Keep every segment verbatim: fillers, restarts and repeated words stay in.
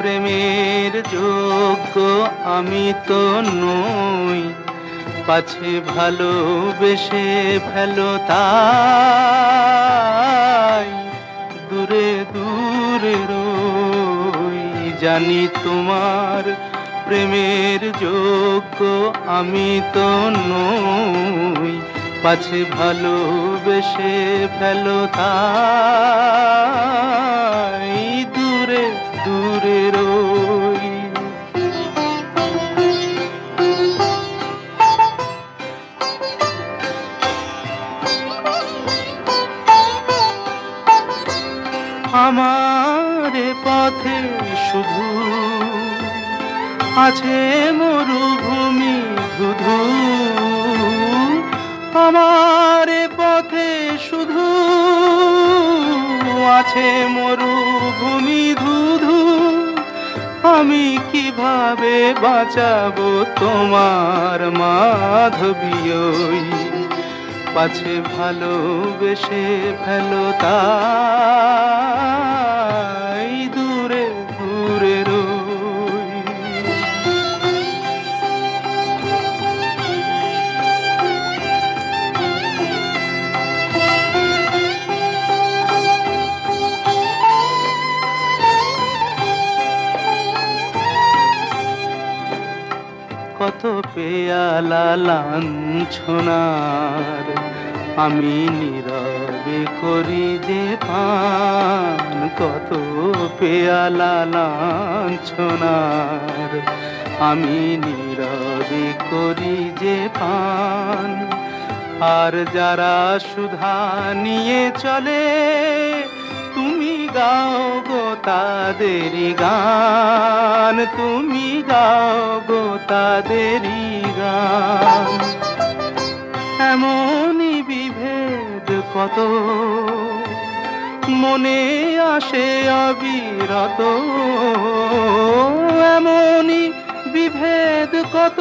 প্রেমের যোগ্য আমি তো নই, পাছে ভালোবেসে ফেলো তাই দূরে দূরে রই। জানি তোমার প্রেমের যোগ্য আমি তো নই, পাছে ভালোবেসে ফেলো তাই দূরে দূরে রই। আমার পথে শুধু আছে মরুভূমি ধুধু, আমার পথে শুধু আছে মরুভূমি ধুধু। আমি কিভাবে বাঁচাবো তোমার মাধবী ওই, পাছে ভালোবেসে ফেলো তাই দূরে দূরে রই। কত পেয়ালা লাঞ্ছনার আমি নীরবে করি যে পান, কত পেয়ালা লাঞ্ছনার আমি নীরবে করি যে পান। আর যারা সুধা নিয়ে চলে তুমি গাও গো তাদেরই গান, তুমি গাও গো তাদেরই গান। এমনই বিভেদ কত মনে আসে অবিরত, এমনই বিভেদ কত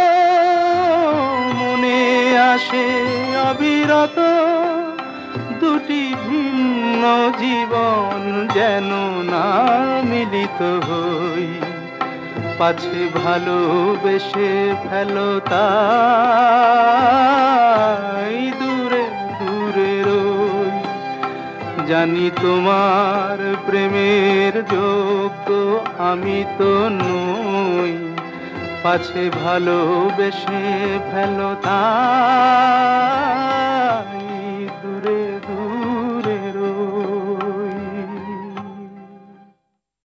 মনে আসে অবিরত। দুটি ভিন্ন জীবন যেন না মিলিত হই, পাছে ভালোবেসে ফেলো তাই দূরে দূরে রই। জানি তোমার প্রেমের যোগ্য আমি তো নই, পাছে ভালোবেসে ফেলো তাই।